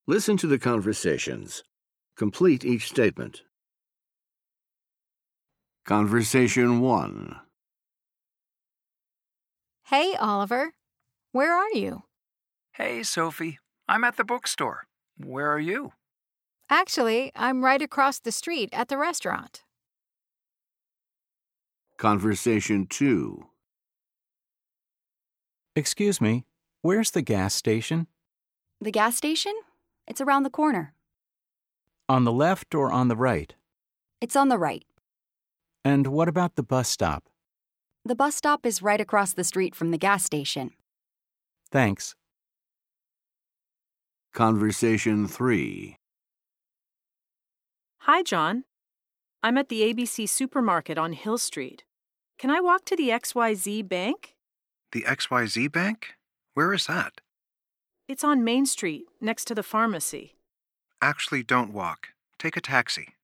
Listen to the conversations. Complete each statement. Conversation 1. Hey, Oliver. Where are you? Hey, Sophie. I'm at the bookstore. Where are you? Actually, I'm right across the street at the restaurant. Conversation 2. Excuse me, where's the gas station? The gas station? It's around the corner. On the left or on the right? It's on the right. And what about the bus stop? The bus stop is right across the street from the gas station. Thanks. Conversation 3. Hi, John. I'm at the ABC supermarket on Hill Street. Can I walk to the XYZ Bank? The XYZ Bank? Where is that? It's on Main Street, next to the pharmacy. Actually, don't walk. Take a taxi.